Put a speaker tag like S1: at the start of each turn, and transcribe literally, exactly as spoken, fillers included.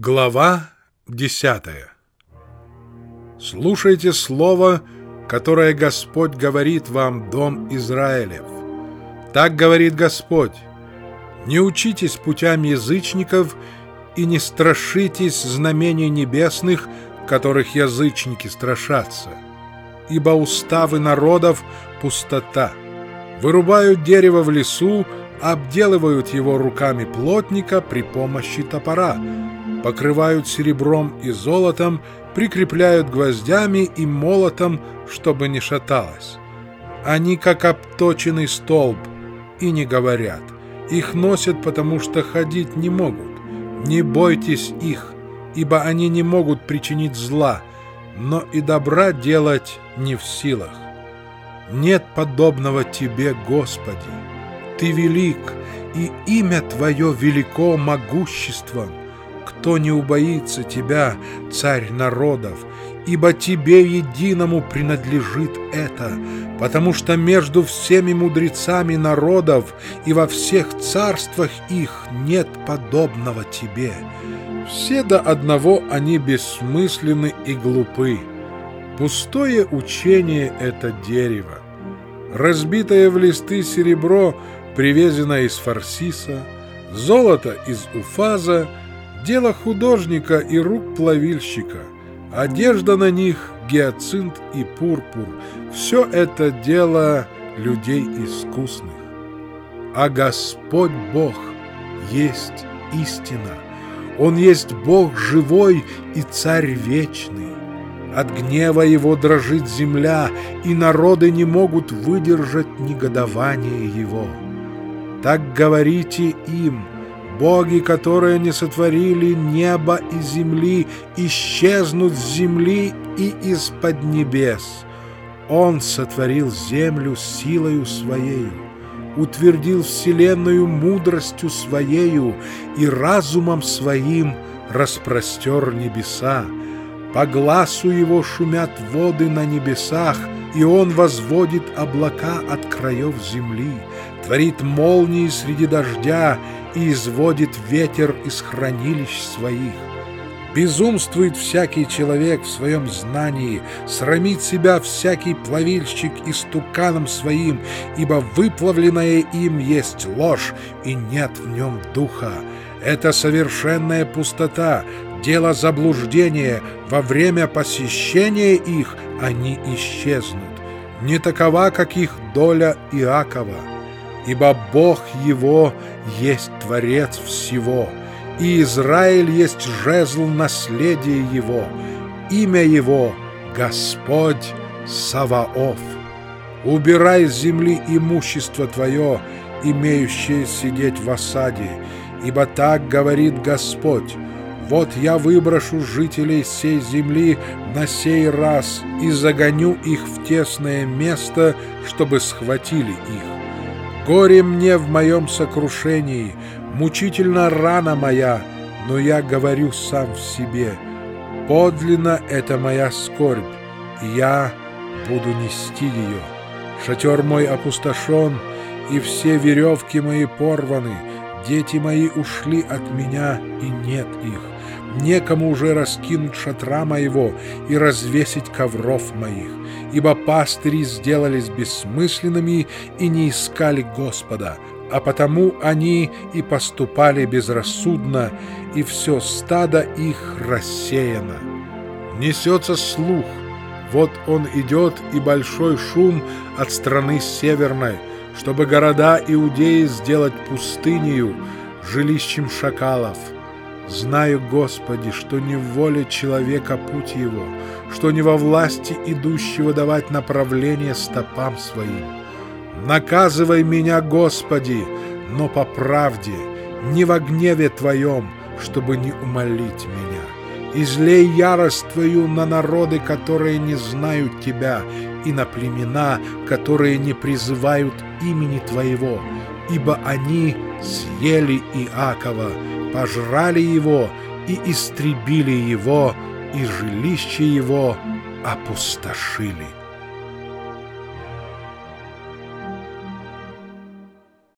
S1: Глава десятая. Слушайте слово, которое Господь говорит вам, дом Израилев. Так говорит Господь: не учитесь путям язычников и не страшитесь знамений небесных, которых язычники страшатся. Ибо уставы народов — пустота. Вырубают дерево в лесу, обделывают его руками плотника при помощи топора, покрывают серебром и золотом, прикрепляют гвоздями и молотом, чтобы не шаталось. Они как обточенный столб, и не говорят. Их носят, потому что ходить не могут. Не бойтесь их, ибо они не могут причинить зла, но и добра делать не в силах. Нет подобного Тебе, Господи. Ты велик, и имя Твое велико могуществом. Кто не убоится Тебя, Царь народов, ибо Тебе единому принадлежит это, потому что между всеми мудрецами народов и во всех царствах их нет подобного Тебе. Все до одного они бессмысленны и глупы. Пустое учение — это дерево. Разбитое в листы серебро привезено из Фарсиса, золото из Уфаза, дело художника и рук плавильщика, одежда на них — гиацинт и пурпур. Все это дело людей искусных. А Господь Бог есть истина. Он есть Бог живой и Царь вечный. От гнева Его дрожит земля, и народы не могут выдержать негодование Его. Так говорите им: боги, которые не сотворили небо и земли, исчезнут с земли и из-под небес. Он сотворил землю силою Своею, утвердил вселенную мудростью Своею и разумом Своим распростер небеса. По гласу Его шумят воды на небесах, и Он возводит облака от краев земли, творит молнии среди дождя и изводит ветер из хранилищ Своих. Безумствует всякий человек в своем знании, срамит себя всякий плавильщик истуканом своим, ибо выплавленное им есть ложь, и нет в нем духа. Это совершенная пустота, дело заблуждения. Во время посещения их они исчезнут. Не такова, как их доля Иакова. Ибо Бог его есть Творец всего, и Израиль есть жезл наследия его. Имя его — Господь Саваоф. Убирай с земли имущество твое, имеющее сидеть в осаде, ибо так говорит Господь: вот я выброшу жителей сей земли на сей раз и загоню их в тесное место, чтобы схватили их. Горе мне в моем сокрушении, мучительна рана моя, но я говорю сам в себе: подлинно это моя скорбь, и я буду нести ее. Шатер мой опустошен, и все веревки мои порваны, дети мои ушли от меня, и нет их. Некому уже раскинуть шатра моего и развесить ковров моих, ибо пастыри сделались бессмысленными и не искали Господа, а потому они и поступали безрассудно, и все стадо их рассеяно. Несется слух: вот он идет, и большой шум от страны северной, чтобы города Иудеи сделать пустынею, жилищем шакалов. Знаю, Господи, что не в воле человека путь его, что не во власти идущего давать направление стопам своим. Наказывай меня, Господи, но по правде, не во гневе Твоем, чтобы не умолить меня. Излей ярость Твою на народы, которые не знают Тебя, и на племена, которые не призывают имени Твоего, ибо они съели Иакова, пожрали его и истребили его, и жилище его опустошили.